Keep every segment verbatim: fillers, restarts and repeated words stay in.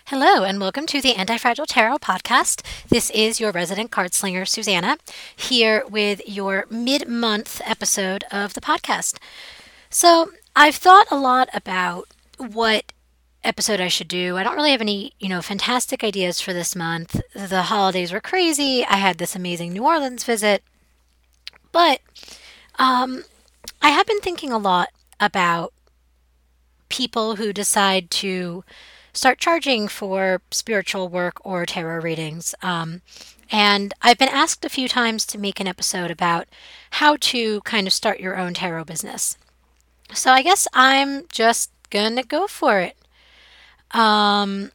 Hello, and welcome to the Anti-Fragile Tarot podcast. This is your resident card slinger, Susanna, here with your mid-month episode of the podcast. So, I've thought a lot about what episode I should do. I don't really have any, you know, fantastic ideas for this month. The holidays were crazy. I had this amazing New Orleans visit. But um, I have been thinking a lot about people who decide to start charging for spiritual work or tarot readings. Um, and I've been asked a few times to make an episode about how to kind of start your own tarot business. So I guess I'm just gonna go for it. Um,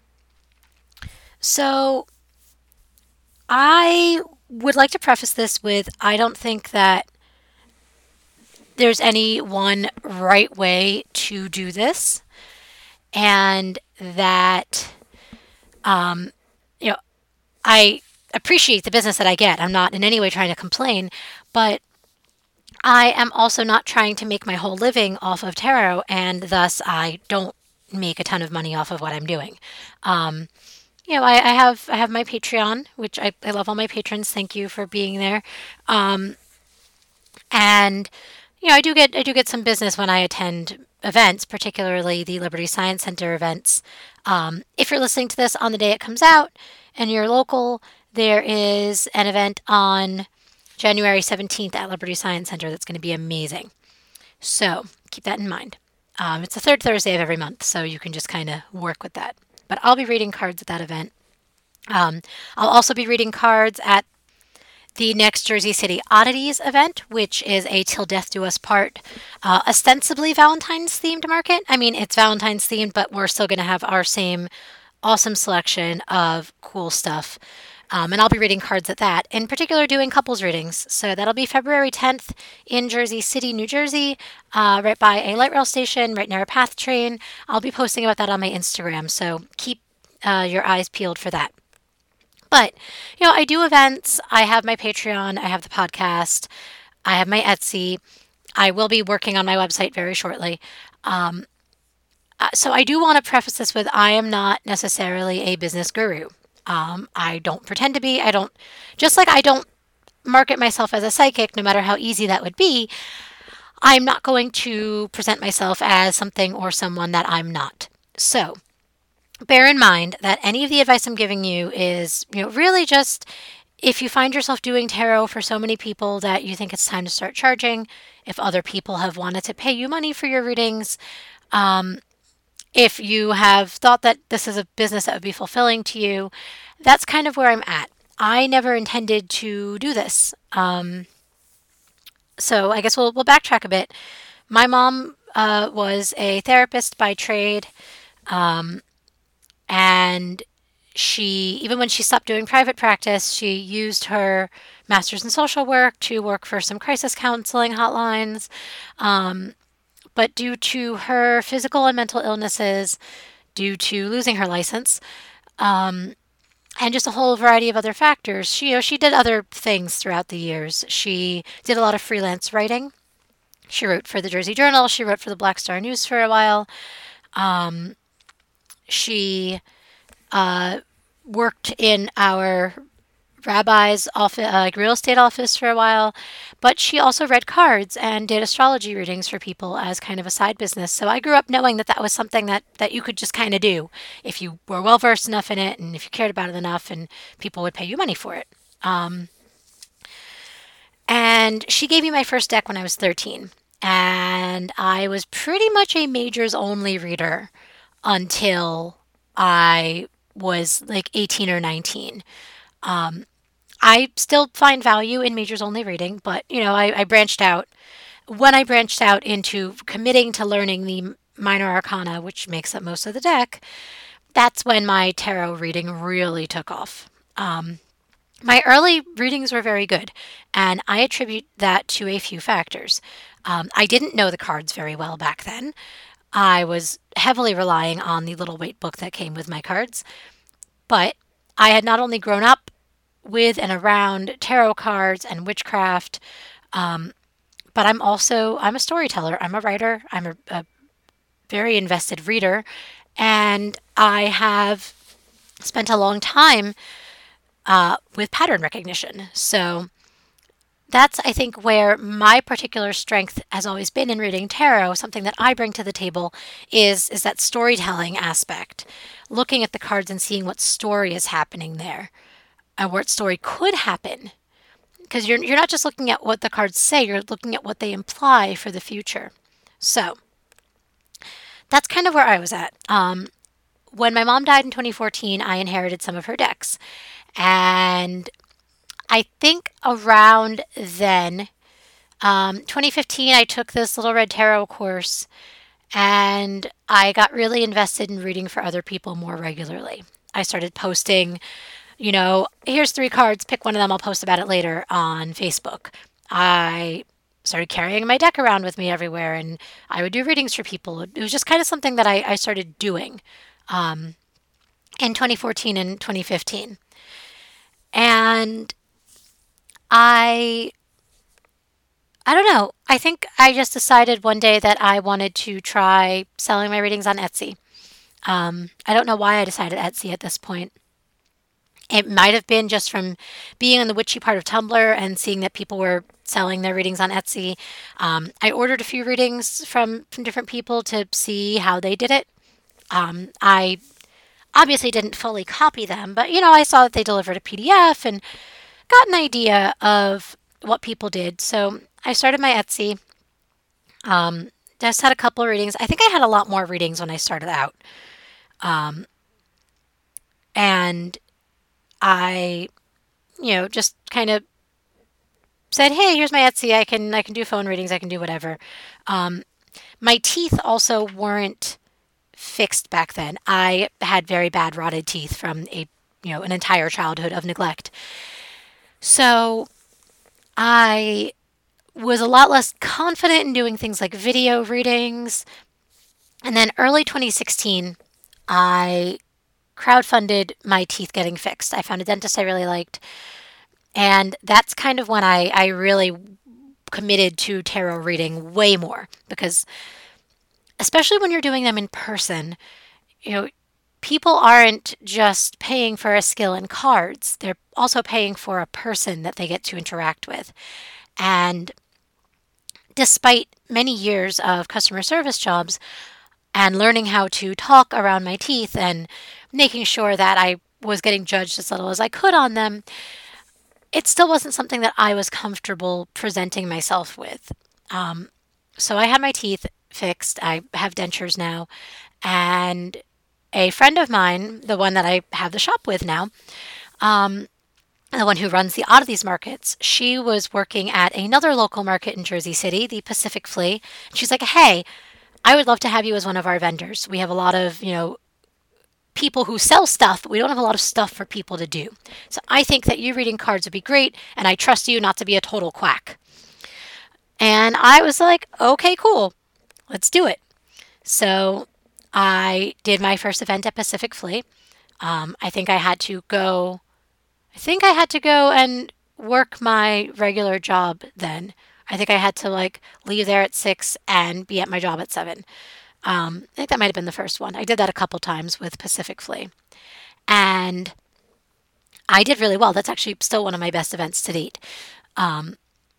so I would like to preface this with I don't think that there's any one right way to do this, and that um, you know I appreciate the business that I get. I'm not in any way trying to complain, but I am also not trying to make my whole living off of tarot, and thus I don't make a ton of money off of what I'm doing. Um, you know, I, I have I have my Patreon, which I, I love all my patrons. Thank you for being there. Um, and you know, I do get I do get some business when I attend events, particularly the Liberty Science Center events. Um, if you're listening to this on the day it comes out and you're local, there is an event on January seventeenth at Liberty Science Center that's going to be amazing. So keep that in mind. Um, it's the third Thursday of every month, so you can just kind of work with that. But I'll be reading cards at that event. Um, I'll also be reading cards at the next Jersey City Oddities event, which is a Till Death Do Us Part, uh, ostensibly Valentine's themed market. I mean, it's Valentine's themed, but we're still going to have our same awesome selection of cool stuff. Um, and I'll be reading cards at that, in particular doing couples readings. So that'll be February tenth in Jersey City, New Jersey, uh, right by a light rail station, right near a PATH train. I'll be posting about that on my Instagram, so keep uh, your eyes peeled for that. But, you know, I do events. I have my Patreon. I have the podcast. I have my Etsy. I will be working on my website very shortly. Um, uh, so I do want to preface this with I am not necessarily a business guru. Um, I don't pretend to be. I don't, just like I don't market myself as a psychic, no matter how easy that would be, I'm not going to present myself as something or someone that I'm not. So, bear in mind that any of the advice I'm giving you is, you know, really just if you find yourself doing tarot for so many people that you think it's time to start charging, if other people have wanted to pay you money for your readings, um, if you have thought that this is a business that would be fulfilling to you, that's kind of where I'm at. I never intended to do this. Um, so I guess we'll, we'll backtrack a bit. My mom uh, was a therapist by trade. Um, And she, even when she stopped doing private practice, she used her master's in social work to work for some crisis counseling hotlines. Um, but due to her physical and mental illnesses, due to losing her license, um, and just a whole variety of other factors, she, you know, she did other things throughout the years. She did a lot of freelance writing. She wrote for the Jersey Journal. She wrote for the Black Star News for a while. Um, she uh, worked in our rabbi's office, uh, real estate office for a while, but she also read cards and did astrology readings for people as kind of a side business. So I grew up knowing that that was something that, that you could just kind of do if you were well versed enough in it and if you cared about it enough and people would pay you money for it. Um, and she gave me my first deck when I was thirteen. And I was pretty much a majors only reader until I was like eighteen or nineteen. Um, I still find value in majors only reading, but you know, I, I branched out. When I branched out into committing to learning the minor arcana, which makes up most of the deck, that's when my tarot reading really took off. Um, my early readings were very good, and I attribute that to a few factors. Um, I didn't know the cards very well back then. I was heavily relying on the little weight book that came with my cards, but I had not only grown up with and around tarot cards and witchcraft, um, but I'm also I'm a storyteller. I'm a writer. I'm a, a very invested reader, and I have spent a long time uh, with pattern recognition. So that's, I think, where my particular strength has always been in reading tarot. Something that I bring to the table is is that storytelling aspect, looking at the cards and seeing what story is happening there, and what story could happen. Because you're you're not just looking at what the cards say; you're looking at what they imply for the future. So that's kind of where I was at. Um, when my mom died in twenty fourteen, I inherited some of her decks, and I think around then, um, twenty fifteen, I took this Little Red Tarot course and I got really invested in reading for other people more regularly. I started posting, you know, here's three cards, pick one of them, I'll post about it later on Facebook. I started carrying my deck around with me everywhere and I would do readings for people. It was just kind of something that I, I started doing um, in twenty fourteen and twenty fifteen. And I I don't know. I think I just decided one day that I wanted to try selling my readings on Etsy. Um, I don't know why I decided Etsy at this point. It might have been just from being in the witchy part of Tumblr and seeing that people were selling their readings on Etsy. Um, I ordered a few readings from, from different people to see how they did it. Um, I obviously didn't fully copy them, but you know, I saw that they delivered a P D F and got an idea of what people did. So I started my Etsy. Um, just had a couple of readings. I think I had a lot more readings when I started out. Um, and I, you know, just kind of said, "Hey, here's my Etsy. I can I can do phone readings. I can do whatever." Um, my teeth also weren't fixed back then. I had very bad rotted teeth from a you know an entire childhood of neglect. So I was a lot less confident in doing things like video readings. And then early twenty sixteen, I crowdfunded my teeth getting fixed. I found a dentist I really liked. And that's kind of when I, I really committed to tarot reading way more because especially when you're doing them in person, you know, people aren't just paying for a skill in cards. They're also paying for a person that they get to interact with. And despite many years of customer service jobs and learning how to talk around my teeth and making sure that I was getting judged as little as I could on them, it still wasn't something that I was comfortable presenting myself with. Um, so I had my teeth fixed. I have dentures now. And a friend of mine, the one that I have the shop with now, um, the one who runs the oddities markets, she was working at another local market in Jersey City, the Pacific Flea. She's like, "Hey, I would love to have you as one of our vendors. We have a lot of, you know, people who sell stuff, but we don't have a lot of stuff for people to do. So I think that you reading cards would be great, and I trust you not to be a total quack." And I was like, "Okay, cool. Let's do it." So I did my first event at Pacific Flea. Um, I think I had to go I think I had to go and work my regular job then. I think I had to like leave there at six and be at my job at seven. Um, I think that might have been the first one. I did that a couple times with Pacific Flea. And I did really well. That's actually still one of my best events to date. Um,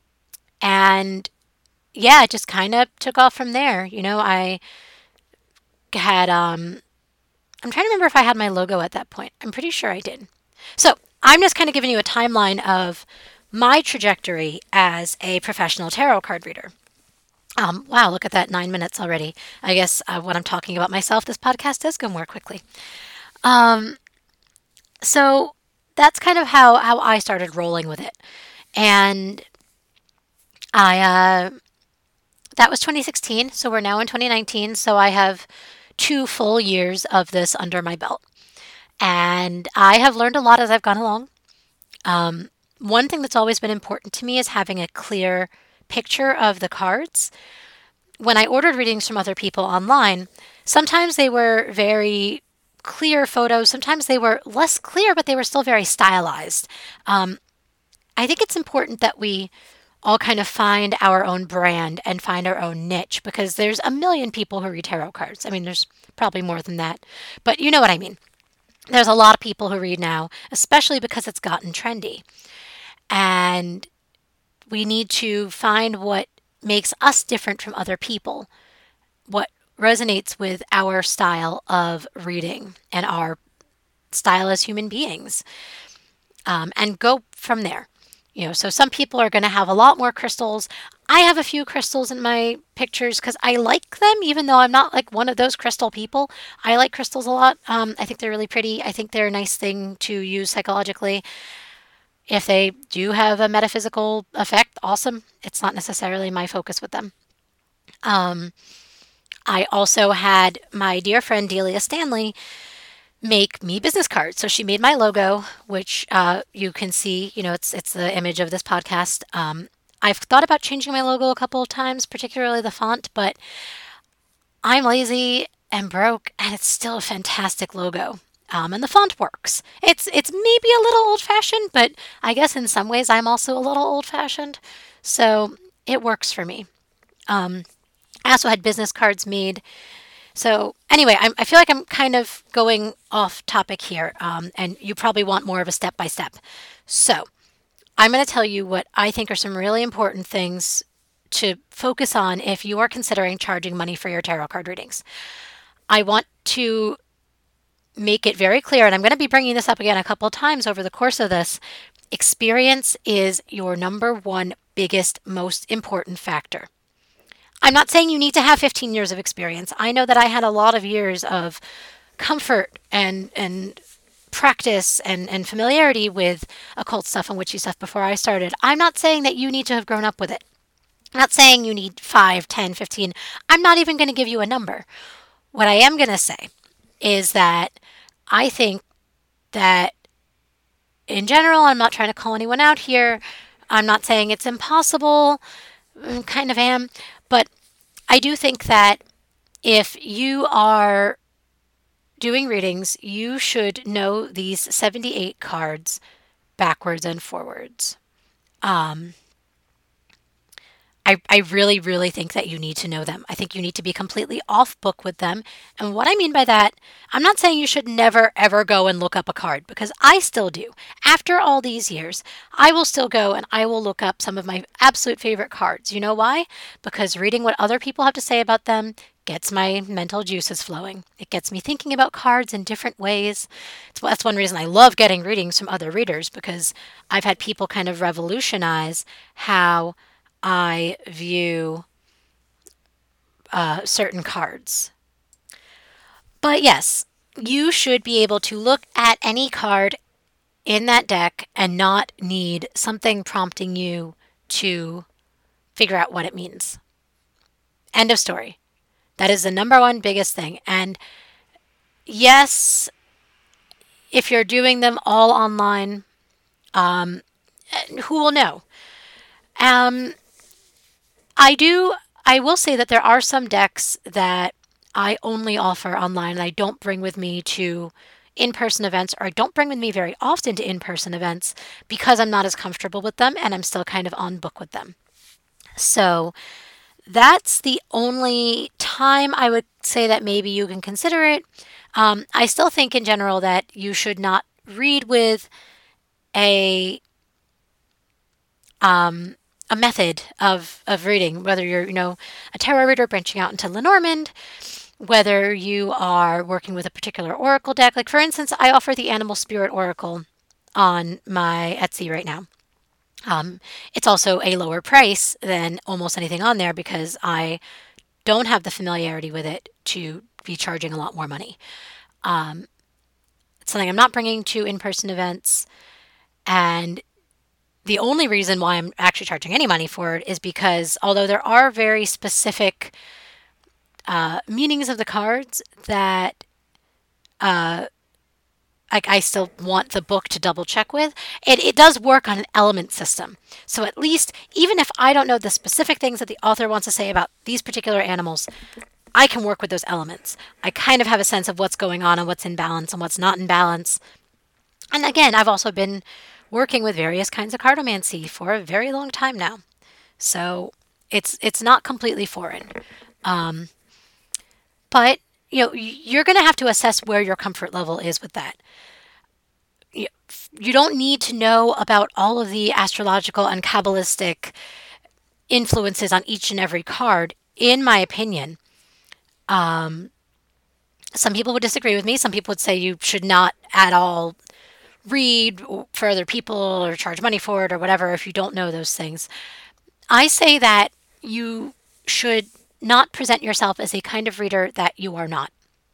and yeah, it just kind of took off from there. You know, I had, um, I'm trying to remember if I had my logo at that point. I'm pretty sure I did. So I'm just kind of giving you a timeline of my trajectory as a professional tarot card reader. Um, wow, look at that, nine minutes already. I guess uh, when I'm talking about myself, this podcast does go more quickly. Um, so that's kind of how, how I started rolling with it. And I, uh, that was twenty sixteen. So we're now in twenty nineteen. So I have two full years of this under my belt. And I have learned a lot as I've gone along. Um, one thing that's always been important to me is having a clear picture of the cards. When I ordered readings from other people online, sometimes they were very clear photos. Sometimes they were less clear, but they were still very stylized. Um, I think it's important that we all kind of find our own brand and find our own niche because there's a million people who read tarot cards. I mean, there's probably more than that, but you know what I mean. There's a lot of people who read now, especially because it's gotten trendy. And we need to find what makes us different from other people, what resonates with our style of reading and our style as human beings, um, and go from there. You know, so some people are going to have a lot more crystals. I have a few crystals in my pictures because I like them, even though I'm not like one of those crystal people. I like crystals a lot. Um, I think they're really pretty. I think they're a nice thing to use psychologically. If they do have a metaphysical effect, awesome. It's not necessarily my focus with them. Um, I also had my dear friend Delia Stanley make me business cards. So she made my logo, which uh, you can see. You know, it's it's the image of this podcast. Um, I've thought about changing my logo a couple of times, particularly the font, but I'm lazy and broke, and it's still a fantastic logo. Um, and the font works. It's it's maybe a little old fashioned, but I guess in some ways I'm also a little old fashioned, so it works for me. Um, I also had business cards made. So anyway, I'm, I feel like I'm kind of going off topic here, um, and you probably want more of a step by step. So I'm going to tell you what I think are some really important things to focus on if you are considering charging money for your tarot card readings. I want to make it very clear, and I'm going to be bringing this up again a couple of times over the course of this. Experience is your number one biggest, most important factor. I'm not saying you need to have fifteen years of experience. I know that I had a lot of years of comfort and and practice and, and familiarity with occult stuff and witchy stuff before I started. I'm not saying that you need to have grown up with it. I'm not saying you need five, ten, fifteen. I'm not even going to give you a number. What I am going to say is that I think that in general, I'm not trying to call anyone out here. I'm not saying it's impossible. I kind of am. But I do think that if you are doing readings, you should know these seventy-eight cards backwards and forwards. Um, I, I really, really think that you need to know them. I think you need to be completely off book with them. And what I mean by that, I'm not saying you should never, ever go and look up a card, because I still do. After all these years, I will still go and I will look up some of my absolute favorite cards. You know why? Because reading what other people have to say about them gets my mental juices flowing. It gets me thinking about cards in different ways. It's, that's one reason I love getting readings from other readers, because I've had people kind of revolutionize how I view uh, certain cards. But yes, you should be able to look at any card in that deck and not need something prompting you to figure out what it means. End of story. That is the number one biggest thing. And yes, if you're doing them all online, um, who will know? Um, I do, I will say that there are some decks that I only offer online and I don't bring with me to in-person events, or I don't bring with me very often to in-person events because I'm not as comfortable with them and I'm still kind of on book with them. So that's the only time I would say that maybe you can consider it. Um, I still think in general that you should not read with a um, a method of, of reading, whether you're, you know, a tarot reader branching out into Lenormand, whether you are working with a particular oracle deck. Like, for instance, I offer the Animal Spirit Oracle on my Etsy right now. Um, it's also a lower price than almost anything on there because I don't have the familiarity with it to be charging a lot more money. Um, it's something I'm not bringing to in-person events, and the only reason why I'm actually charging any money for it is because although there are very specific uh, meanings of the cards that uh, I, I still want the book to double check with, it, it does work on an element system. So at least, even if I don't know the specific things that the author wants to say about these particular animals, I can work with those elements. I kind of have a sense of what's going on and what's in balance and what's not in balance. And again, I've also been working with various kinds of cartomancy for a very long time now. So it's it's not completely foreign. Um, but you know, you're going to have to assess where your comfort level is with that. You you don't need to know about all of the astrological and Kabbalistic influences on each and every card, in my opinion. Um, some people would disagree with me. Some people would say you should not at all read for other people or charge money for it or whatever if you don't know those things. I say that you should not present yourself as a kind of reader that you are not.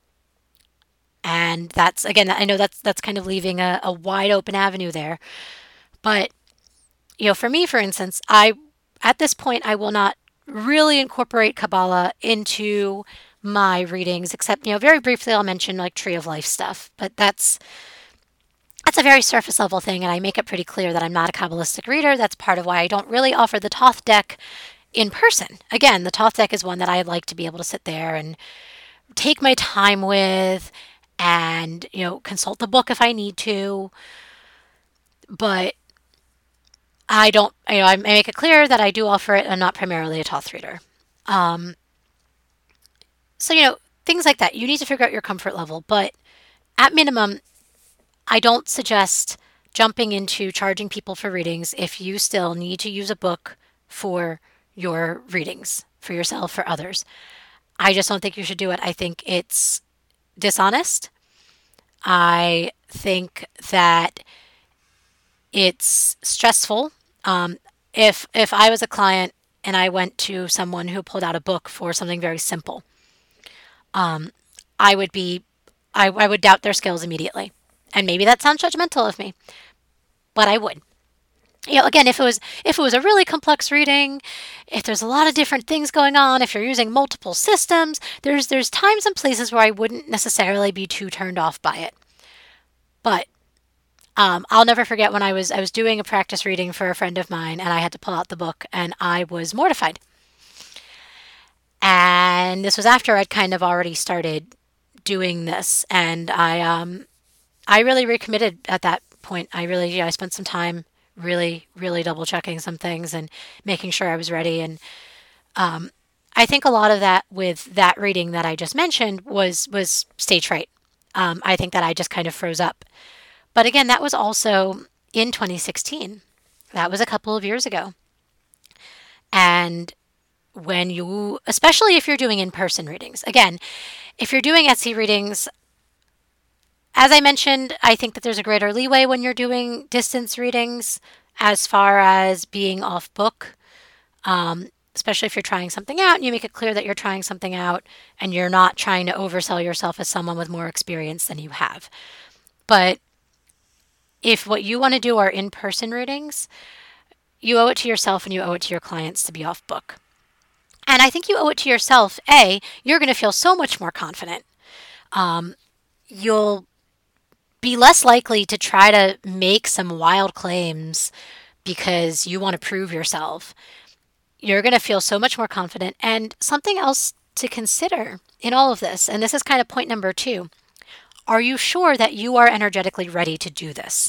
And that's, again, I know that's that's kind of leaving a, a wide open avenue there. But, you know, for me, for instance, I, at this point, I will not really incorporate Kabbalah into my readings, except, you know, very briefly I'll mention like Tree of Life stuff. But that's that's a very surface level thing, and I make it pretty clear that I'm not a Kabbalistic reader. That's part of why I don't really offer the Thoth deck in person. Again, the Thoth deck is one that I'd like to be able to sit there and take my time with and, you know, consult the book if I need to. But I don't, you know, I make it clear that I do offer it. I'm not primarily a Thoth reader. Um, so, you know, things like that. You need to figure out your comfort level. But at minimum, I don't suggest jumping into charging people for readings if you still need to use a book for your readings, for yourself, for others. I just don't think you should do it. I think it's dishonest. I think that it's stressful. Um, if if I was a client and I went to someone who pulled out a book for something very simple, um, I would be, I, I would doubt their skills immediately. And maybe that sounds judgmental of me, but I would. You know, again, if it was if it was a really complex reading, if there's a lot of different things going on, if you're using multiple systems, there's there's times and places where I wouldn't necessarily be too turned off by it. But um, I'll never forget when I was I was doing a practice reading for a friend of mine, and I had to pull out the book, and I was mortified. And this was after I'd kind of already started doing this, and I um I really recommitted at that point. I really, you know, I spent some time really, really double checking some things and making sure I was ready. And um, I think a lot of that with that reading that I just mentioned was was stage fright. Um, I think that I just kind of froze up. But again, that was also in twenty sixteen. That was a couple of years ago. And when you, especially if you're doing in-person readings, again, if you're doing Etsy readings, as I mentioned, I think that there's a greater leeway when you're doing distance readings as far as being off book, um, especially if you're trying something out and you make it clear that you're trying something out and you're not trying to oversell yourself as someone with more experience than you have. But if what you want to do are in-person readings, you owe it to yourself and you owe it to your clients to be off book. And I think you owe it to yourself. A, you're going to feel so much more confident. Um, you'll be less likely to try to make some wild claims because you want to prove yourself. You're going to feel so much more confident. And something else to consider in all of this, and this is kind of point number two, are you sure that you are energetically ready to do this?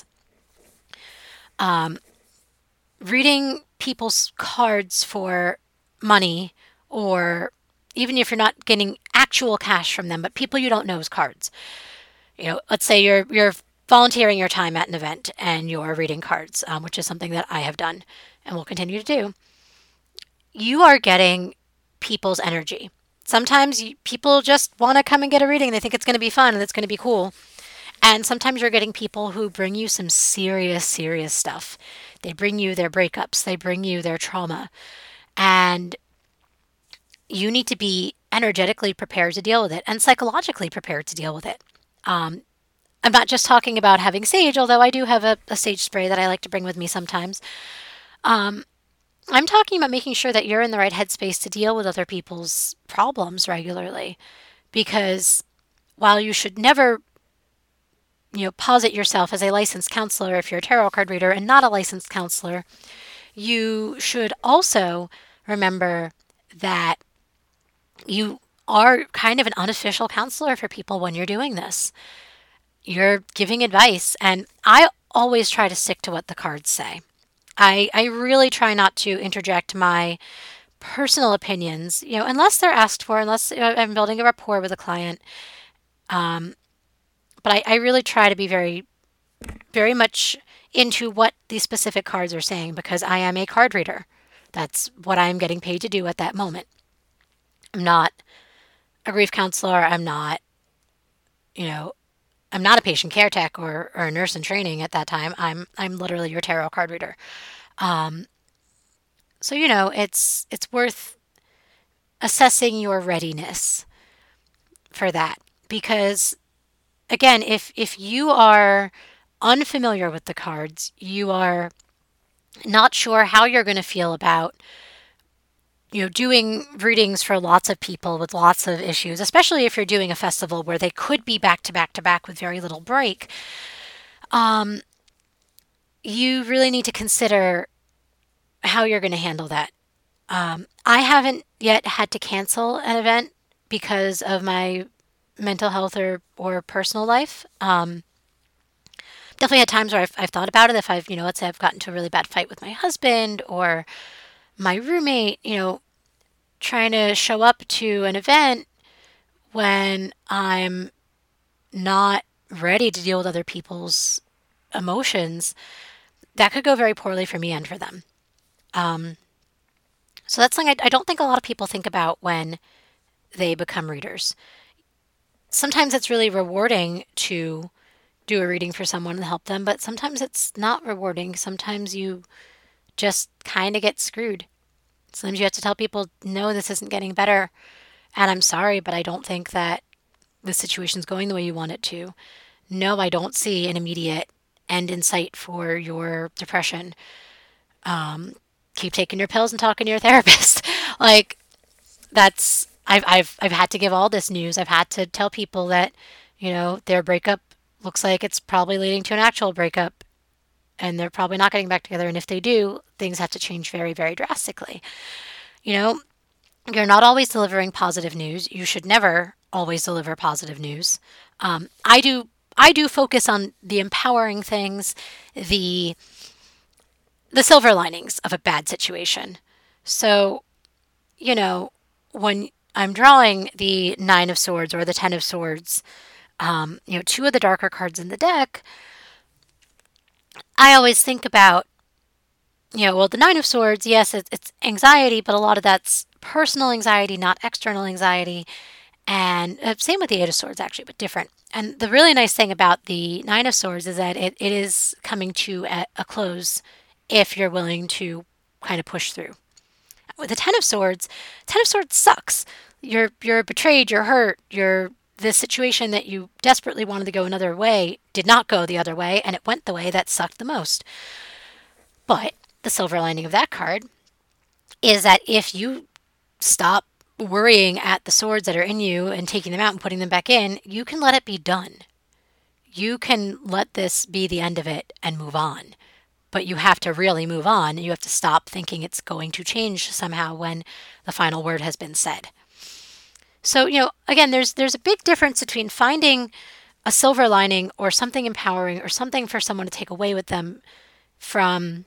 Um, reading people's cards for money, or even if you're not getting actual cash from them, but people you don't know's cards. You know, let's say you're you're volunteering your time at an event and you're reading cards, um, which is something that I have done and will continue to do. You are getting people's energy. Sometimes you, people just want to come and get a reading. They think it's going to be fun and it's going to be cool. And sometimes you're getting people who bring you some serious, serious stuff. They bring you their breakups. They bring you their trauma. And you need to be energetically prepared to deal with it and psychologically prepared to deal with it. Um, I'm not just talking about having sage, although I do have a, a sage spray that I like to bring with me sometimes. Um, I'm talking about making sure that you're in the right headspace to deal with other people's problems regularly. Because while you should never, you know, posit yourself as a licensed counselor if you're a tarot card reader and not a licensed counselor, you should also remember that you are kind of an unofficial counselor for people when you're doing this. You're giving advice, and I always try to stick to what the cards say. I, I really try not to interject my personal opinions, you know, unless they're asked for, unless you know, I'm building a rapport with a client. Um, but I, I really try to be very, very much into what these specific cards are saying because I am a card reader. That's what I'm getting paid to do at that moment. I'm not a grief counselor. I'm not, you know, I'm not a patient care tech or, or a nurse in training at that time. I'm I'm literally your tarot card reader. Um, so you know, it's it's worth assessing your readiness for that because again, if if you are unfamiliar with the cards, you are not sure how you're going to feel about you know doing readings for lots of people with lots of issues, especially if you're doing a festival where they could be back to back to back with very little break. Um, you really need to consider how you're going to handle that. Um, I haven't yet had to cancel an event because of my mental health or, or personal life. Um, definitely had times where I've, I've thought about it. If I've, you know, let's say I've gotten into a really bad fight with my husband or my roommate, you know, trying to show up to an event when I'm not ready to deal with other people's emotions, that could go very poorly for me and for them. Um, so that's something I, I don't think a lot of people think about when they become readers. Sometimes it's really rewarding to do a reading for someone and help them, but sometimes it's not rewarding. Sometimes you just kind of get screwed. Sometimes you have to tell people, no, this isn't getting better. And I'm sorry, but I don't think that the situation's going the way you want it to. No, I don't see an immediate end in sight for your depression. Um, keep taking your pills and talking to your therapist. like that's I've I've I've had to give all this news. I've had to tell people that, you know, their breakup looks like it's probably leading to an actual breakup and they're probably not getting back together. And if they do, things have to change very, very drastically. You know, you're not always delivering positive news. You should never always deliver positive news. Um, I do I do focus on the empowering things, the the silver linings of a bad situation. So, you know, when I'm drawing the Nine of Swords or the Ten of Swords, um, you know, two of the darker cards in the deck, I always think about, you know, well, the Nine of Swords, yes, it's, it's anxiety, but a lot of that's personal anxiety, not external anxiety. And uh, same with the Eight of Swords, actually, but different. And the really nice thing about the Nine of Swords is that it, it is coming to a, a close if you're willing to kind of push through. With the Ten of Swords, Ten of Swords sucks. You're you're betrayed, you're hurt, you're the situation that you desperately wanted to go another way did not go the other way, and it went the way that sucked the most. But the silver lining of that card is that if you stop worrying at the swords that are in you and taking them out and putting them back in, you can let it be done. You can let this be the end of it and move on. But you have to really move on. You have to stop thinking it's going to change somehow when the final word has been said. So, you know, again, there's there's a big difference between finding a silver lining or something empowering or something for someone to take away with them from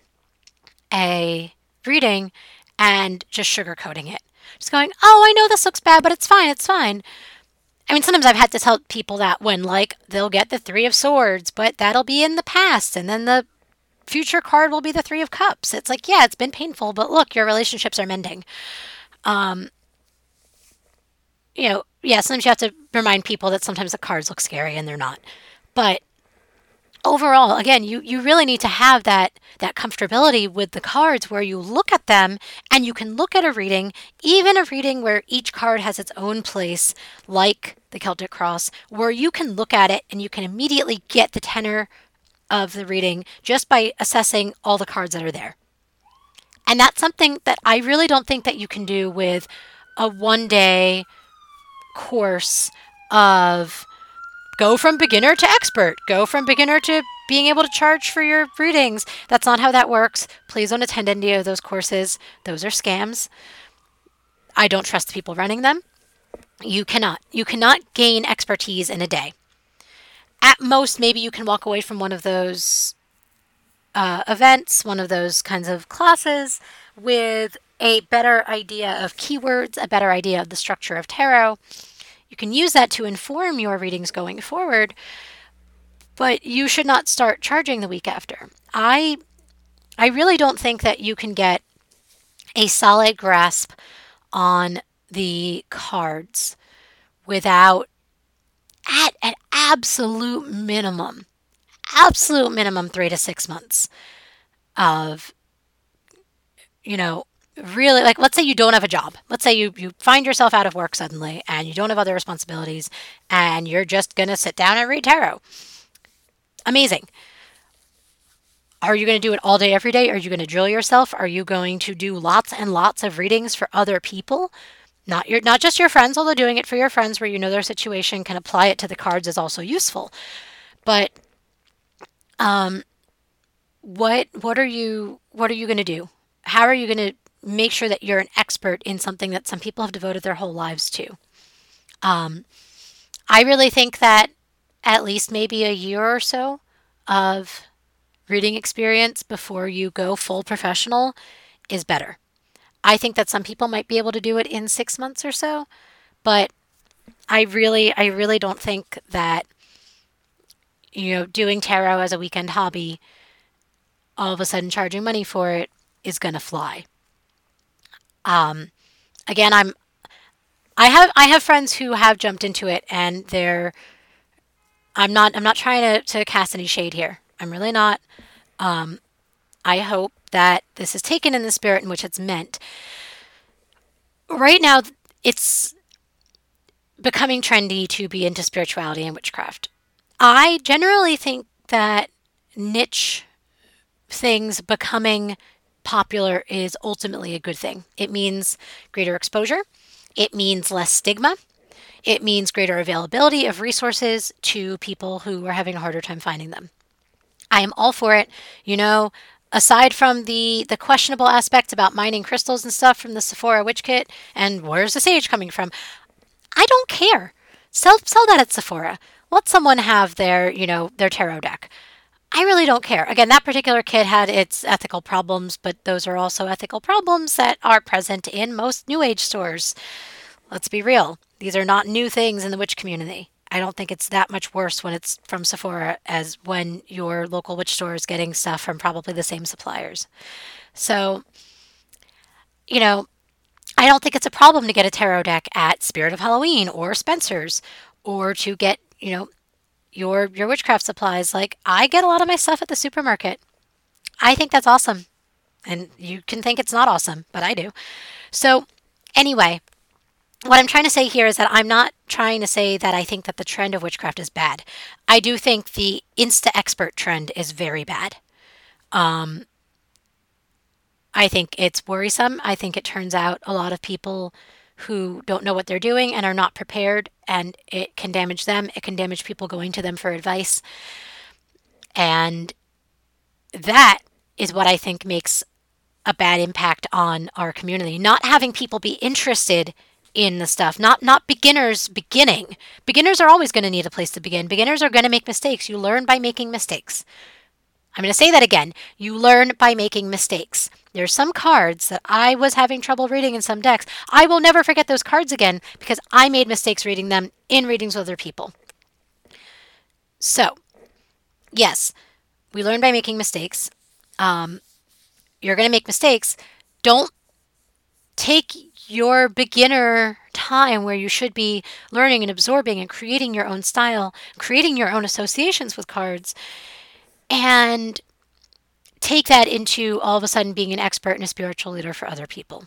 a reading and just sugarcoating it. Just going, oh, I know this looks bad, but it's fine, it's fine. I mean, sometimes I've had to tell people that when, like, they'll get the Three of Swords, but that'll be in the past, and then the future card will be the Three of Cups. It's like, yeah, it's been painful, but look, your relationships are mending. Um, you know, yeah, sometimes you have to remind people that sometimes the cards look scary and they're not. But overall, again, you, you really need to have that that comfortability with the cards where you look at them and you can look at a reading, even a reading where each card has its own place, like the Celtic Cross, where you can look at it and you can immediately get the tenor of the reading just by assessing all the cards that are there. And that's something that I really don't think that you can do with a one day course of go from beginner to expert, go from beginner to being able to charge for your readings. That's not how that works. Please don't attend any of those courses. Those are scams. I don't trust the people running them. You cannot. You cannot gain expertise in a day. At most, maybe you can walk away from one of those uh, events, one of those kinds of classes with a better idea of keywords, a better idea of the structure of tarot. You can use that to inform your readings going forward, but you should not start charging the week after. I I really don't think that you can get a solid grasp on the cards without, at an absolute minimum, absolute minimum three to six months of, you know, really, like, let's say you don't have a job. Let's say you, you find yourself out of work suddenly and you don't have other responsibilities and you're just going to sit down and read tarot. Amazing. Are you going to do it all day, every day? Are you going to drill yourself? Are you going to do lots and lots of readings for other people? Not your, not just your friends, although doing it for your friends where you know their situation, can apply it to the cards is also useful. But um, what what are you what are you going to do? How are you going to make sure that you're an expert in something that some people have devoted their whole lives to? Um, I really think that at least maybe a year or so of reading experience before you go full professional is better. I think that some people might be able to do it in six months or so, but I really, I really don't think that, you know, doing tarot as a weekend hobby, all of a sudden charging money for it is going to fly. Um, again, I'm, I have, I have friends who have jumped into it, and they're, I'm not, I'm not trying to, to cast any shade here. I'm really not. Um, I hope that this is taken in the spirit in which it's meant. Right now, it's becoming trendy to be into spirituality and witchcraft. I generally think that niche things becoming popular is ultimately a good thing. It means greater exposure. It means less stigma. It means greater availability of resources to people who are having a harder time finding them. I am all for it. You know, aside from the the questionable aspects about mining crystals and stuff from the Sephora Witch Kit and where's the sage coming from, I don't care. Sell sell that at Sephora. Let someone have their, you know, their tarot deck. I really don't care. Again, that particular kit had its ethical problems, but those are also ethical problems that are present in most New Age stores. Let's be real. These are not new things in the witch community. I don't think it's that much worse when it's from Sephora as when your local witch store is getting stuff from probably the same suppliers. So, you know, I don't think it's a problem to get a tarot deck at Spirit of Halloween or Spencer's, or to get, you know, your your witchcraft supplies. Like, I get a lot of my stuff at the supermarket. I think that's awesome. And you can think it's not awesome, but I do. So, anyway, what I'm trying to say here is that I'm not trying to say that I think that the trend of witchcraft is bad. I do think the insta-expert trend is very bad. Um, I think it's worrisome. I think it turns out a lot of people who don't know what they're doing and are not prepared, and it can damage them. It can damage people going to them for advice. And that is what I think makes a bad impact on our community. Not having people be interested in the stuff, not not beginners beginning. Beginners are always going to need a place to begin. Beginners are going to make mistakes. You learn by making mistakes. I'm going to say that again. You learn by making mistakes. There's some cards that I was having trouble reading in some decks. I will never forget those cards again because I made mistakes reading them in readings with other people. So, yes, we learn by making mistakes. Um, you're going to make mistakes. Don't take your beginner time where you should be learning and absorbing and creating your own style, creating your own associations with cards, and take that into all of a sudden being an expert and a spiritual leader for other people.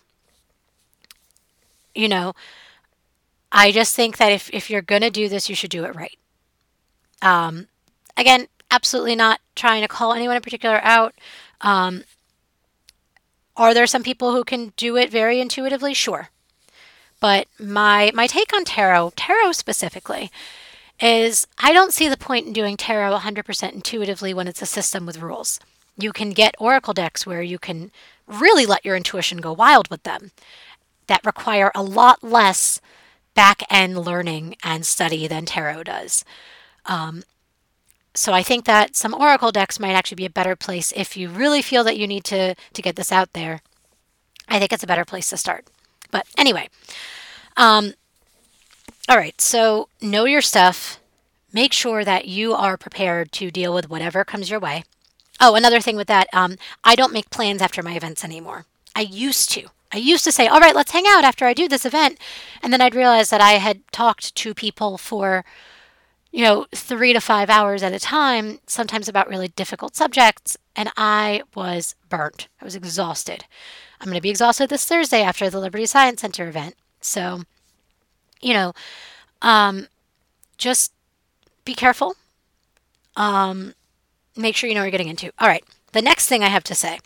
You know, I just think that if, if you're going to do this, you should do it right. Um, again, absolutely not trying to call anyone in particular out. Um, are there some people who can do it very intuitively? Sure. But my my take on tarot, tarot specifically, is I don't see the point in doing tarot one hundred percent intuitively when it's a system with rules. You can get oracle decks where you can really let your intuition go wild with them, that require a lot less back-end learning and study than tarot does. Um, so I think that some oracle decks might actually be a better place if you really feel that you need to, to get this out there. I think it's a better place to start. But anyway, um, all right. So know your stuff. Make sure that you are prepared to deal with whatever comes your way. Oh, another thing with that, um, I don't make plans after my events anymore. I used to. I used to say, all right, let's hang out after I do this event. And then I'd realize that I had talked to people for, you know, three to five hours at a time, sometimes about really difficult subjects. And I was burnt. I was exhausted. I'm going to be exhausted this Thursday after the Liberty Science Center event. So, you know, um, just be careful. Um, make sure you know what you're getting into. All right. The next thing I have to say,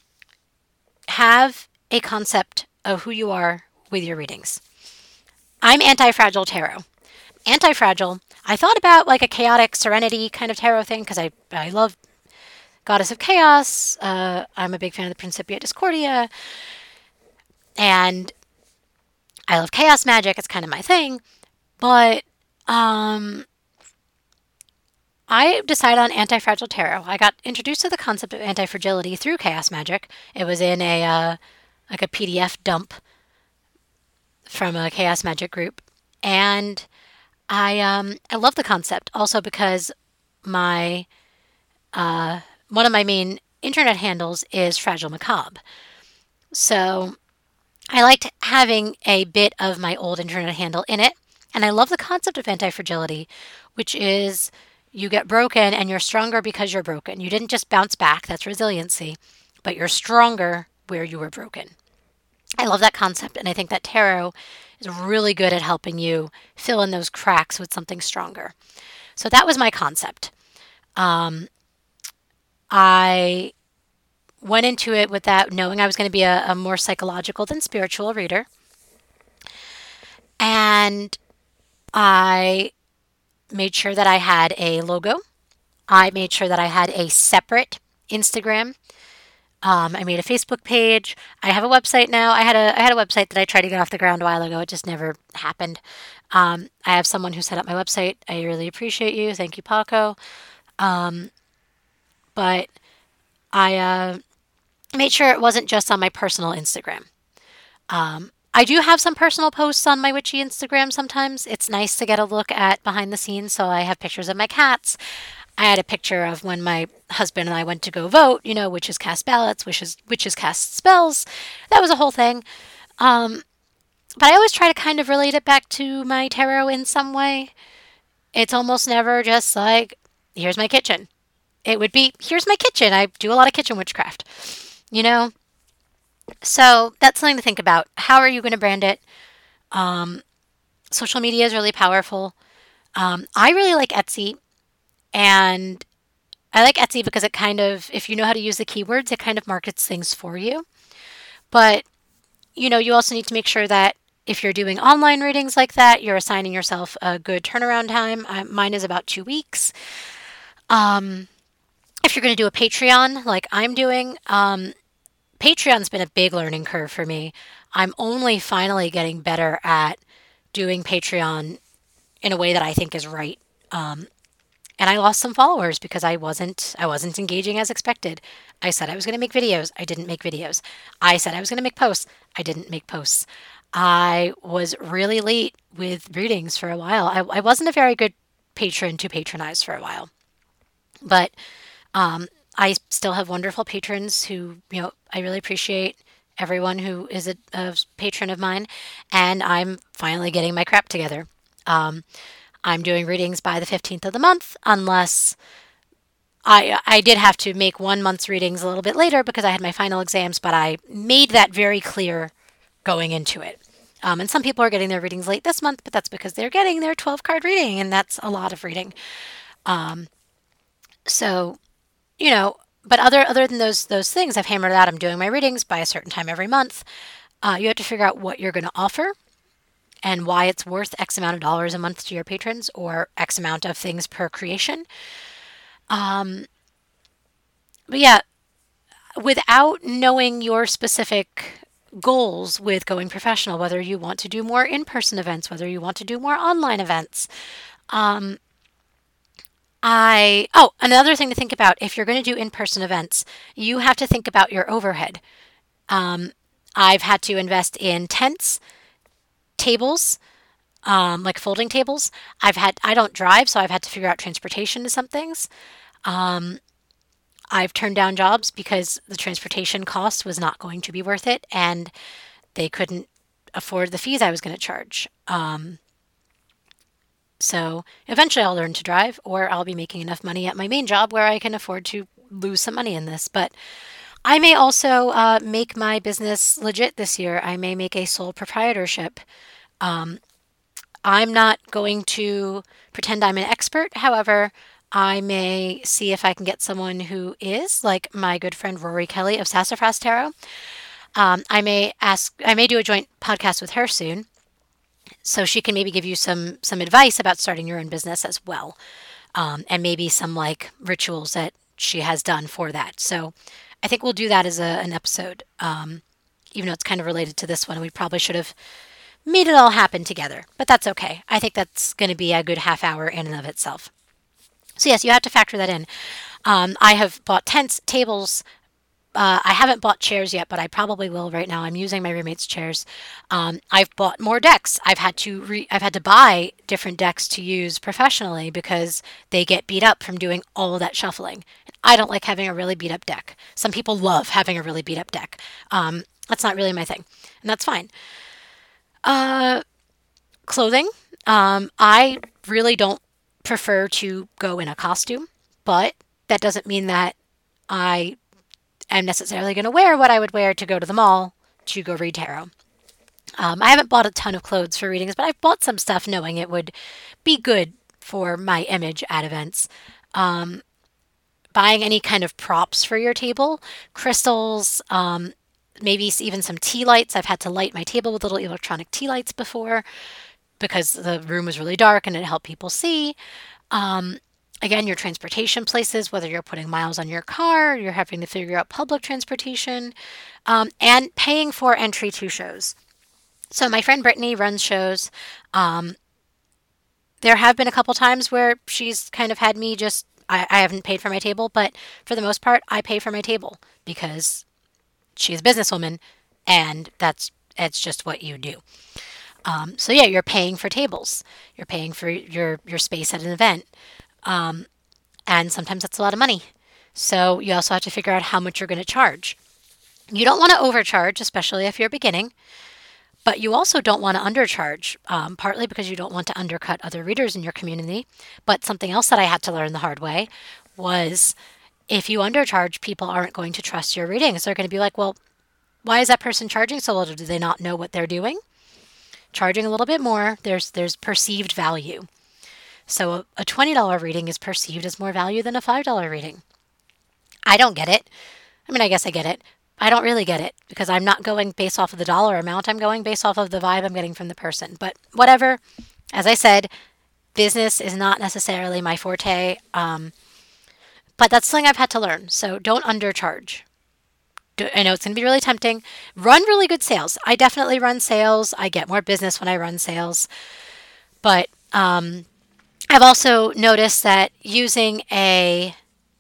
have a concept of who you are with your readings. I'm anti-fragile tarot. Anti-fragile, I thought about like a chaotic serenity kind of tarot thing because I, I love Goddess of Chaos. Uh, I'm a big fan of the Principia Discordia. And I love chaos magic. It's kind of my thing. But um, I decided on anti-fragile tarot. I got introduced to the concept of anti-fragility through chaos magic. It was in a uh, like a P D F dump from a chaos magic group, and I um I love the concept also because my uh one of my main internet handles is Fragile Macabre. So I liked having a bit of my old internet handle in it, and I love the concept of anti-fragility, which is you get broken and you're stronger because you're broken. You didn't just bounce back, that's resiliency, but you're stronger where you were broken. I love that concept, and I think that tarot is really good at helping you fill in those cracks with something stronger. So that was my concept. Um, I went into it with that knowing I was going to be a, a more psychological than spiritual reader. And I made sure that I had a logo. I made sure that I had a separate Instagram. Um, I made a Facebook page. I have a website now. I had a I had a website that I tried to get off the ground a while ago. It just never happened. Um, I have someone who set up my website. I really appreciate you. Thank you, Paco. Um, but I uh, made sure it wasn't just on my personal Instagram. Um, I do have some personal posts on my witchy Instagram sometimes. It's nice to get a look at behind the scenes. So I have pictures of my cats. I had a picture of when my husband and I went to go vote, you know, witches cast ballots, witches, witches cast spells. That was a whole thing. Um, but I always try to kind of relate it back to my tarot in some way. It's almost never just like, here's my kitchen. It would be, here's my kitchen. I do a lot of kitchen witchcraft, you know? So that's something to think about. How are you going to brand it? Um, social media is really powerful. Um, I really like Etsy. And I like Etsy because it kind of, if you know how to use the keywords, it kind of markets things for you. But, you know, you also need to make sure that if you're doing online readings like that, you're assigning yourself a good turnaround time. Uh, mine is about two weeks. Um, if you're going to do a Patreon like I'm doing, um, Patreon's been a big learning curve for me. I'm only finally getting better at doing Patreon in a way that I think is right. Um, And I lost some followers because I wasn't I wasn't engaging as expected. I said I was going to make videos. I didn't make videos. I said I was going to make posts. I didn't make posts. I was really late with readings for a while. I, I wasn't a very good patron to patronize for a while. But um, I still have wonderful patrons who, you know, I really appreciate everyone who is a, a patron of mine. And I'm finally getting my crap together. Um, I'm doing readings by the fifteenth of the month, unless I I did have to make one month's readings a little bit later because I had my final exams, but I made that very clear going into it. Um, and some people are getting their readings late this month, but that's because they're getting their twelve card reading, and that's a lot of reading. Um, so, you know, but other other than those those things, I've hammered out. I'm doing my readings by a certain time every month. Uh, you have to figure out what you're going to offer and why it's worth X amount of dollars a month to your patrons or X amount of things per creation. Um, but yeah, without knowing your specific goals with going professional, whether you want to do more in-person events, whether you want to do more online events, um, I, oh, another thing to think about, if you're going to do in-person events, you have to think about your overhead. Um, I've had to invest in tents, tables, um, like folding tables. I've had I don't drive, so I've had to figure out transportation to some things. Um, I've turned down jobs because the transportation cost was not going to be worth it, and they couldn't afford the fees I was going to charge. Um, so eventually I'll learn to drive, or I'll be making enough money at my main job where I can afford to lose some money in this. But I may also uh, make my business legit this year. I may make a sole proprietorship. Um, I'm not going to pretend I'm an expert. However, I may see if I can get someone who is, like my good friend Rory Kelly of Sassafras Tarot. Um, I may ask, I may do a joint podcast with her soon, so she can maybe give you some some advice about starting your own business as well, um, and maybe some like rituals that she has done for that. So I think we'll do that as a, an episode. Um, even though it's kind of related to this one, we probably should have made it all happen together, but that's okay. I think that's going to be a good half hour in and of itself. So yes, you have to factor that in. Um, I have bought tents, tables. Uh, I haven't bought chairs yet, but I probably will right now. I'm using my roommate's chairs. Um, I've bought more decks. I've had to re- I've had to buy different decks to use professionally because they get beat up from doing all of that shuffling. I don't like having a really beat up deck. Some people love having a really beat up deck. Um, that's not really my thing, and that's fine. Uh, Clothing. Um, I really don't prefer to go in a costume, but that doesn't mean that I am necessarily going to wear what I would wear to go to the mall to go read tarot. Um, I haven't bought a ton of clothes for readings, but I've bought some stuff knowing it would be good for my image at events. Um, Buying any kind of props for your table, crystals, um, maybe even some tea lights. I've had to light my table with little electronic tea lights before because the room was really dark and it helped people see. Um, again, your transportation places, whether you're putting miles on your car, you're having to figure out public transportation, um, and paying for entry to shows. So my friend Brittany runs shows. Um, there have been a couple times where she's kind of had me just, I, I haven't paid for my table, but for the most part, I pay for my table because she's a businesswoman and that's, it's just what you do. Um, so yeah, you're paying for tables. You're paying for your, your space at an event. Um, and sometimes that's a lot of money. So you also have to figure out how much you're going to charge. You don't want to overcharge, especially if you're beginning, but you also don't want to undercharge, um, partly because you don't want to undercut other readers in your community. But something else that I had to learn the hard way was if you undercharge, people aren't going to trust your readings. They're going to be like, well, why is that person charging so little? Do they not know what they're doing? Charging a little bit more, there's there's perceived value. So a, a twenty dollars reading is perceived as more value than a five dollars reading. I don't get it. I mean, I guess I get it. I don't really get it because I'm not going based off of the dollar amount. I'm going based off of the vibe I'm getting from the person. But whatever. As I said, business is not necessarily my forte. Um, but that's something I've had to learn. So don't undercharge. I know it's going to be really tempting. Run really good sales. I definitely run sales. I get more business when I run sales. But um, I've also noticed that using a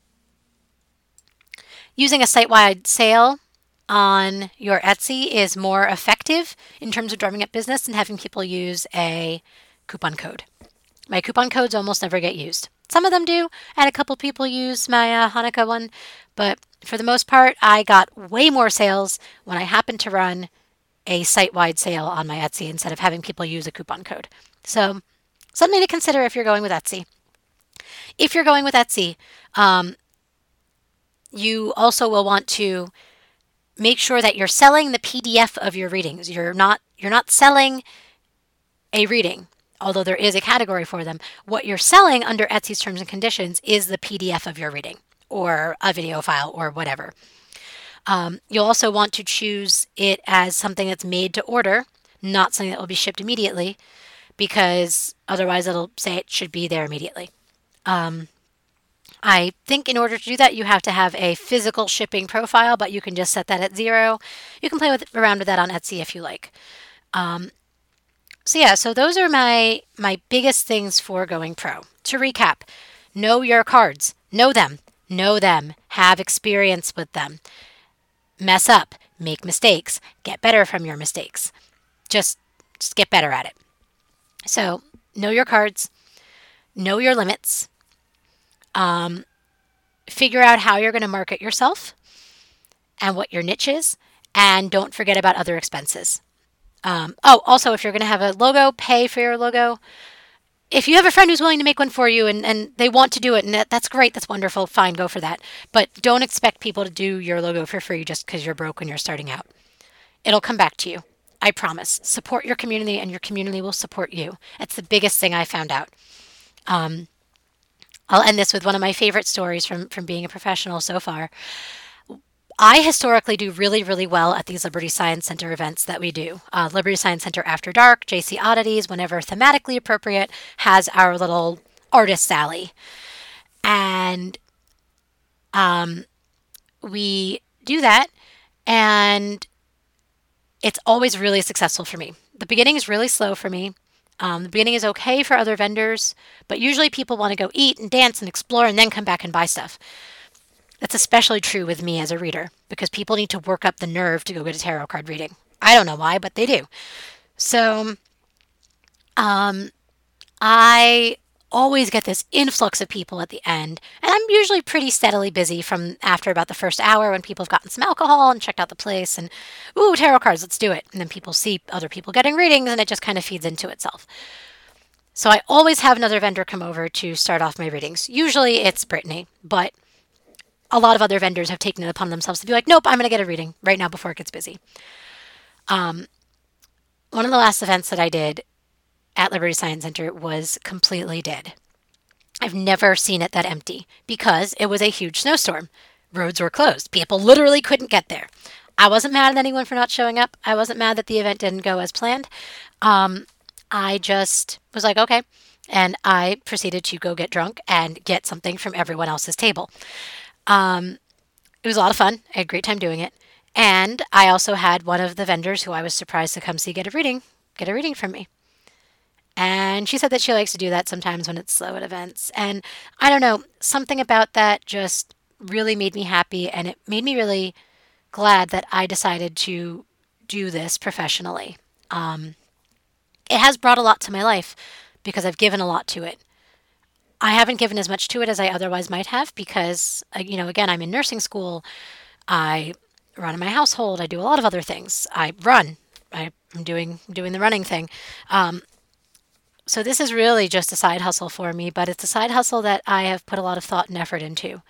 using a site-wide sale on your Etsy is more effective in terms of drumming up business than having people use a coupon code. My coupon codes almost never get used. Some of them do, and a couple people use my uh, Hanukkah one, but for the most part, I got way more sales when I happened to run a site-wide sale on my Etsy instead of having people use a coupon code. So something to consider if you're going with Etsy. If you're going with Etsy, um, you also will want to make sure that you're selling the P D F of your readings. You're not you're not selling a reading, although there is a category for them. What you're selling under Etsy's terms and conditions is the P D F of your reading or a video file or whatever. Um, you'll also want to choose it as something that's made to order, not something that will be shipped immediately, because otherwise it'll say it should be there immediately. Um, I think in order to do that, you have to have a physical shipping profile, but you can just set that at zero. You can play with around with that on Etsy if you like. Um, so yeah, so those are my my biggest things for going pro. To recap, know your cards, know them, know them, have experience with them. Mess up, make mistakes, get better from your mistakes. Just, just get better at it. So know your cards, know your limits, um, figure out how you're going to market yourself and what your niche is, and don't forget about other expenses. Um, oh, also, if you're going to have a logo, pay for your logo. If you have a friend who's willing to make one for you and, and they want to do it, and that, that's great, that's wonderful, fine, go for that. But don't expect people to do your logo for free just because you're broke when you're starting out. It'll come back to you. I promise. Support your community and your community will support you. It's the biggest thing I found out. Um, I'll end this with one of my favorite stories from, from being a professional so far. I historically do really, really well at these Liberty Science Center events that we do. Uh, Liberty Science Center After Dark, J C Oddities, whenever thematically appropriate, has our little artist alley. And um, we do that, and it's always really successful for me. The beginning is really slow for me. Um, the beginning is okay for other vendors, but usually people want to go eat and dance and explore and then come back and buy stuff. That's especially true with me as a reader because people need to work up the nerve to go get a tarot card reading. I don't know why, but they do. So um, I always get this influx of people at the end, and I'm usually pretty steadily busy from after about the first hour when people have gotten some alcohol and checked out the place and, ooh, tarot cards, let's do it. And then people see other people getting readings and it just kind of feeds into itself. So I always have another vendor come over to start off my readings. Usually it's Brittany, but a lot of other vendors have taken it upon themselves to be like, nope, I'm going to get a reading right now before it gets busy. Um, one of the last events that I did at Liberty Science Center was completely dead. I've never seen it that empty because it was a huge snowstorm. Roads were closed. People literally couldn't get there. I wasn't mad at anyone for not showing up. I wasn't mad that the event didn't go as planned. Um, I just was like, okay. And I proceeded to go get drunk and get something from everyone else's table. Um, it was a lot of fun. I had a great time doing it. And I also had one of the vendors who I was surprised to come see get a reading, get a reading from me. And she said that she likes to do that sometimes when it's slow at events. And I don't know, something about that just really made me happy. And it made me really glad that I decided to do this professionally. Um, it has brought a lot to my life because I've given a lot to it. I haven't given as much to it as I otherwise might have because, you know, again, I'm in nursing school. I run in my household. I do a lot of other things. I run. I, I'm doing doing the running thing. Um, so this is really just a side hustle for me, but it's a side hustle that I have put a lot of thought and effort into.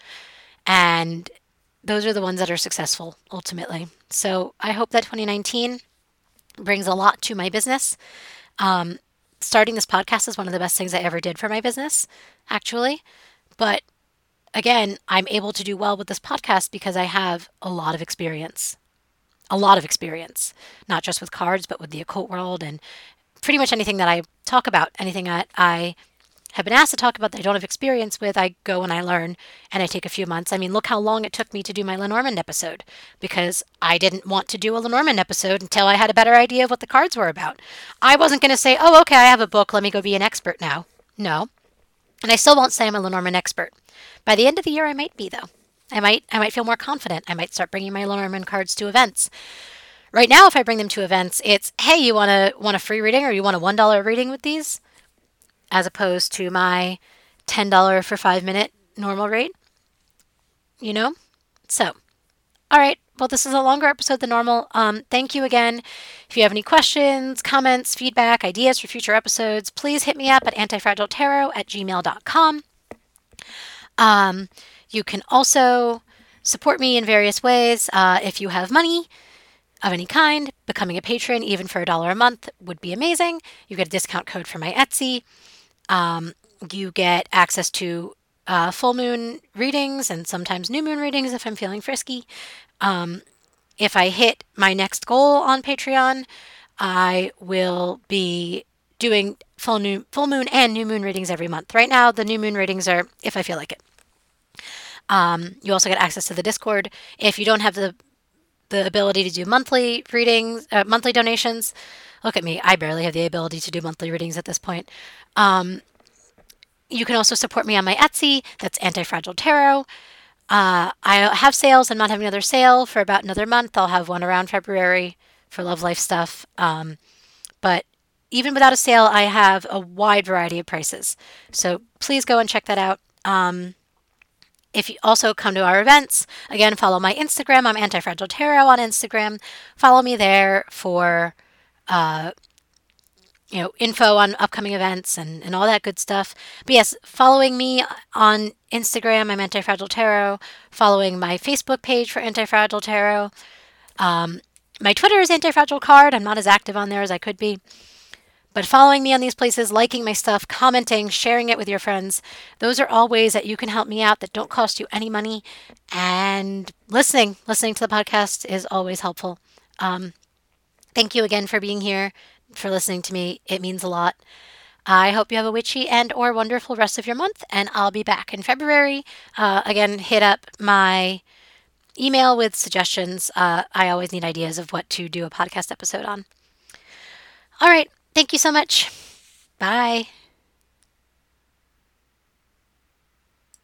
And those are the ones that are successful, ultimately. So I hope that twenty nineteen brings a lot to my business. Um, starting this podcast is one of the best things I ever did for my business, actually. But again, I'm able to do well with this podcast because I have a lot of experience. A lot of experience, not just with cards, but with the occult world and pretty much anything that I talk about, anything that I have been asked to talk about that I don't have experience with, I go and I learn and I take a few months. I mean, look how long it took me to do my Lenormand episode because I didn't want to do a Lenormand episode until I had a better idea of what the cards were about. I wasn't going to say, oh, okay, I have a book. Let me go be an expert now. No. And I still won't say I'm a Lenormand expert. By the end of the year, I might be, though. I might I might feel more confident. I might start bringing my Lenormand cards to events. Right now, if I bring them to events, it's, hey, you want a, want a free reading or you want a one dollar reading with these? As opposed to my ten dollars for five minute normal rate, you know? So, all right. Well, this is a longer episode than normal. Um, thank you again. If you have any questions, comments, feedback, ideas for future episodes, please hit me up at antifragiletarot at gmail dot com. Um, you can also support me in various ways. Uh, if you have money of any kind, becoming a patron, even for a dollar a month, would be amazing. You get a discount code for my Etsy. Um, you get access to uh, full moon readings and sometimes new moon readings if I'm feeling frisky. Um, if I hit my next goal on Patreon, I will be doing full new, full moon and new moon readings every month. Right now, the new moon readings are if I feel like it. Um, you also get access to the Discord. If you don't have the the ability to do monthly readings, uh, monthly donations. Look at me. I barely have the ability to do monthly readings at this point. Um, you can also support me on my Etsy. That's Antifragile Tarot. Uh, I have sales. I'm not having another sale for about another month. I'll have one around February for Love Life stuff. Um, but even without a sale, I have a wide variety of prices. So please go and check that out. Um, if you also come to our events, again, follow my Instagram. I'm Antifragile Tarot on Instagram. Follow me there for uh, you know, info on upcoming events and, and all that good stuff. But yes, following me on Instagram, I'm Antifragile Tarot. Following my Facebook page for Antifragile Tarot. Um, my Twitter is Antifragile Card. I'm not as active on there as I could be. But following me on these places, liking my stuff, commenting, sharing it with your friends, those are all ways that you can help me out that don't cost you any money. And listening, listening to the podcast is always helpful. Um, thank you again for being here, for listening to me. It means a lot. I hope you have a witchy and or wonderful rest of your month, and I'll be back in February. Uh, again, hit up my email with suggestions. Uh, I always need ideas of what to do a podcast episode on. All right. Thank you so much. Bye.